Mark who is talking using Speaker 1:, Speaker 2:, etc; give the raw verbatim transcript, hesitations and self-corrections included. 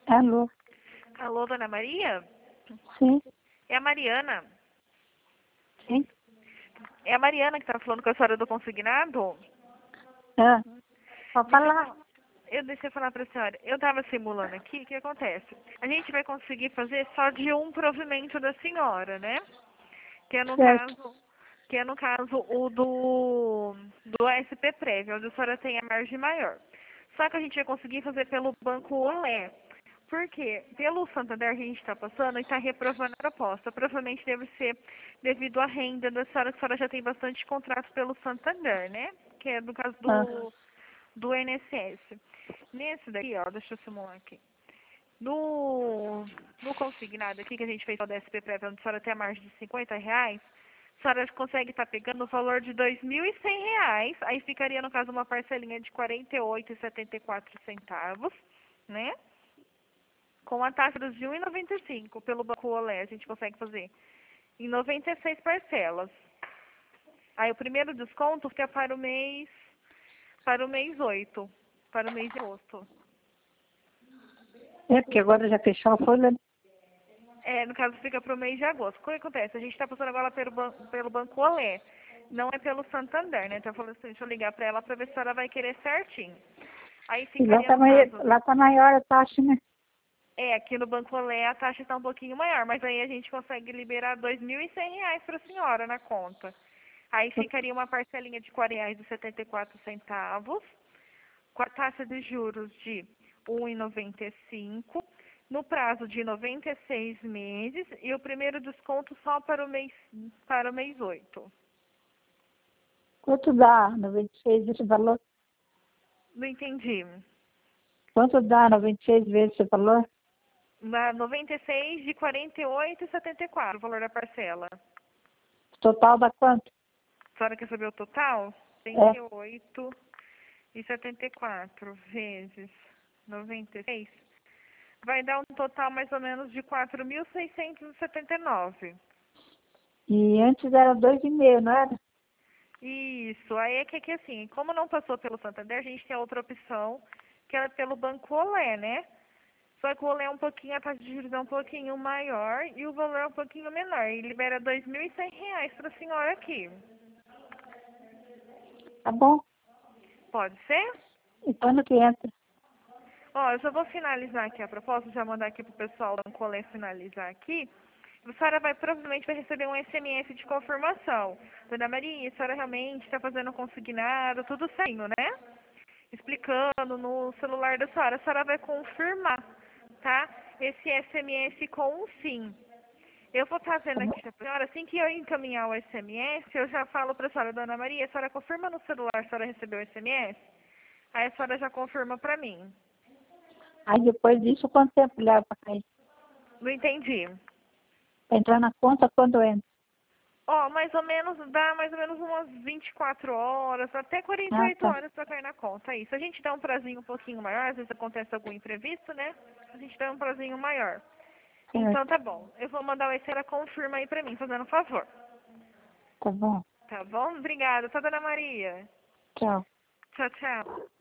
Speaker 1: Alô?
Speaker 2: Alô, dona Maria?
Speaker 1: Sim,
Speaker 2: É a Mariana.
Speaker 1: sim.
Speaker 2: É a Mariana que tá falando com a senhora do consignado?
Speaker 1: Ah, pode
Speaker 2: Deixa eu
Speaker 1: falar.
Speaker 2: falar. Eu deixei eu falar pra senhora. Eu tava simulando aqui, o que acontece? A gente vai conseguir fazer só de um provimento da senhora, né? Que é no
Speaker 1: Certo.
Speaker 2: caso, que é no caso o do do S P prévio, onde a senhora tem a margem maior. Só que a gente vai conseguir fazer pelo Banco Olé. Por quê? Pelo Santander que a gente está passando e está reprovando a proposta. Provavelmente deve ser devido à renda da senhora, que a senhora já tem bastante contrato pelo Santander, né? Que é no caso
Speaker 1: Ah,
Speaker 2: do, do I N S S. Nesse daqui, ó, deixa eu simular aqui. No, no consignado aqui, que a gente fez o D S P prévio, onde a senhora tem a margem de cinquenta reais, a senhora consegue estar pegando o valor de dois mil e cem reais, aí ficaria, no caso, uma parcelinha de quarenta e oito reais e setenta e quatro centavos, né? Com a taxa dos de um vírgula noventa e cinco pelo Banco Olé, a gente consegue fazer em noventa e seis parcelas. Aí o primeiro desconto fica para o mês, para o mês oito, para o mês de agosto.
Speaker 1: é porque agora já fechou a folha. Né?
Speaker 2: É, no caso fica para o mês de agosto. O que acontece? A gente está passando agora pelo, ban pelo Banco Olé, não é pelo Santander, né? Então eu falei assim, deixa eu ligar para ela para ver se ela vai querer certinho. Aí
Speaker 1: E lá
Speaker 2: ficaria
Speaker 1: tá,
Speaker 2: no
Speaker 1: mai-
Speaker 2: caso,
Speaker 1: lá tá maior a taxa, né?
Speaker 2: é, aqui no Banco Olé a taxa está um pouquinho maior, mas aí a gente consegue liberar dois mil e cem reais para a senhora na conta. Aí ficaria uma parcelinha de quarenta reais e setenta e quatro centavos, com a taxa de juros de um vírgula noventa e cinco, no prazo de noventa e seis meses e o primeiro desconto só para o mês para o mês oito.
Speaker 1: Quanto dá noventa e seis esse valor?
Speaker 2: Não entendi.
Speaker 1: Quanto dá noventa e seis vezes esse valor?
Speaker 2: Na noventa e seis de quarenta e oito e setenta e quatro, o valor da parcela.
Speaker 1: Total dá quanto?
Speaker 2: A senhora quer saber o total?
Speaker 1: É,
Speaker 2: quarenta e oito e setenta e quatro vezes noventa e seis. Vai dar um total mais ou menos de quatro mil seiscentos e setenta e nove.
Speaker 1: e antes era dois e meio, não era?
Speaker 2: Isso, aí é que, que assim, como não passou pelo Santander, a gente tem a outra opção, que é pelo Banco Olé, né? Só que o Olé é um pouquinho, a taxa de juros é um pouquinho maior e o valor é um pouquinho menor. E libera dois mil e cem reais para a senhora aqui.
Speaker 1: Tá bom.
Speaker 2: Pode ser?
Speaker 1: E quando que entra?
Speaker 2: Ó, eu só vou finalizar aqui a proposta, já mandar aqui pro pessoal do Banco Olé finalizar aqui. A senhora vai, provavelmente vai receber um S M S de confirmação. Dona Maria, a senhora realmente está fazendo consignado, tudo certinho, né? Explicando no celular da senhora. A senhora vai confirmar, tá? Esse S M S com um sim. Eu vou estar
Speaker 1: Tá
Speaker 2: vendo
Speaker 1: bom.
Speaker 2: aqui pra senhora, assim que eu encaminhar o S M S, eu já falo para a senhora, Dona Maria, a senhora confirma no celular se a senhora recebeu o S M S? Aí a senhora já confirma para mim.
Speaker 1: Aí depois disso, quanto tempo leva para cair?
Speaker 2: Não entendi.
Speaker 1: Para entrar na conta quando entra?
Speaker 2: Ó, mais ou menos, dá mais ou menos umas vinte e quatro horas, até quarenta e
Speaker 1: Ah,
Speaker 2: oito
Speaker 1: tá.
Speaker 2: horas para cair na conta. É isso. A gente dá um prazinho um pouquinho maior, às vezes acontece algum imprevisto, né? A gente dá um prazinho maior. Então
Speaker 1: Certo.
Speaker 2: tá bom. Eu vou mandar o S M S, confirma aí pra mim, fazendo um favor.
Speaker 1: Tá bom.
Speaker 2: Tá bom? Obrigada, tá, Dona Maria?
Speaker 1: Tchau.
Speaker 2: Tchau, tchau.